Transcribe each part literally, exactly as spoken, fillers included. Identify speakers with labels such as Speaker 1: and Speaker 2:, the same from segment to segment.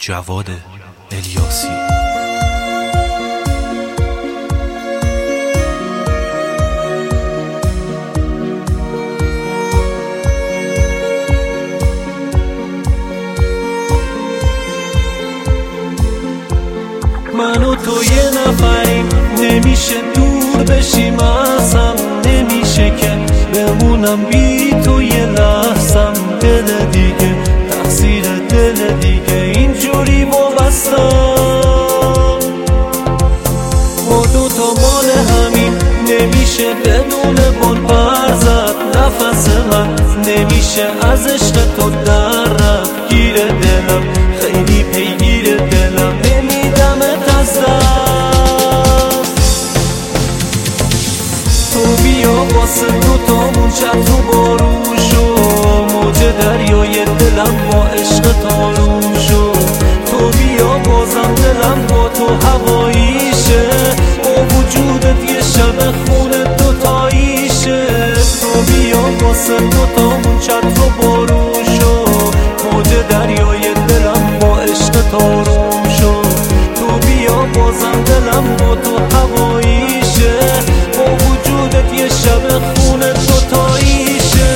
Speaker 1: جواد الیاسی.
Speaker 2: من و تو یه نفریم، نمیشه دور بشیم ازم، نمیشه که بمونم بی تو یه لحظم. دل دیگه تقصیر دل دیگه اینجوری وابستم. ما دوتا مال همین، نمیشه بدون بال پر زد نفس من، نمیشه از عشق تو در رفت. گیر دلم خیلی پیگیر دلم، نمیدمت از دست. تو بیا واسه دوتامون چتر و بارون شو، موج دریای دلم با عشق تارون شو. تو بیا بازم دلم با تو هواییشه، با وجودت یه شب خونه دوتاییشه. تو بیا واسه دوتامون چتر و بارون شو، موج دریای دلم با عشق تارون شو. تو بیا بازم دلم با تو هواییشه، با وجودت یه شب خونه دوتاییشه.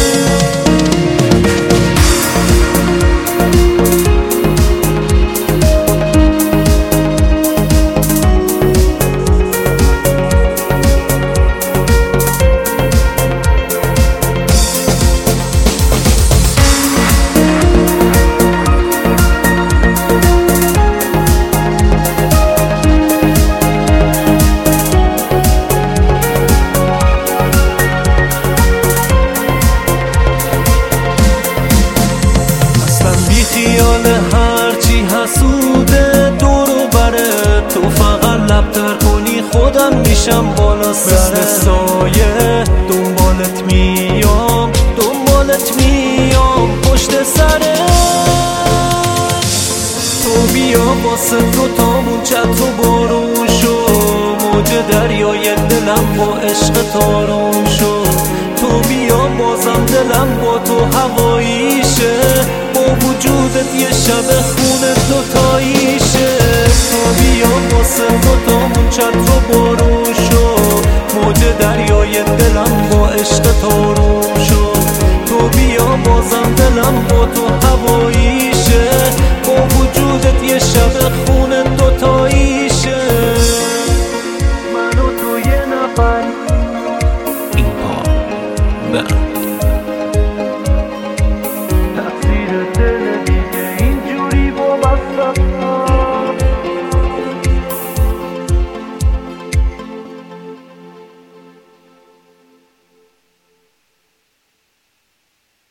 Speaker 2: خیال هرچی حسوده دورو بره، تو فقط لب در کنی خودم میشم بالا سره. مثل سایه دنبالت میام، دنبالت میام پشت سره. تو بیا واسه دوتامون چتر و بارون شو، موج دریای دلم با عشق تارون شو. تو بیا بازم دلم با تو هواییشه، با وجودت یه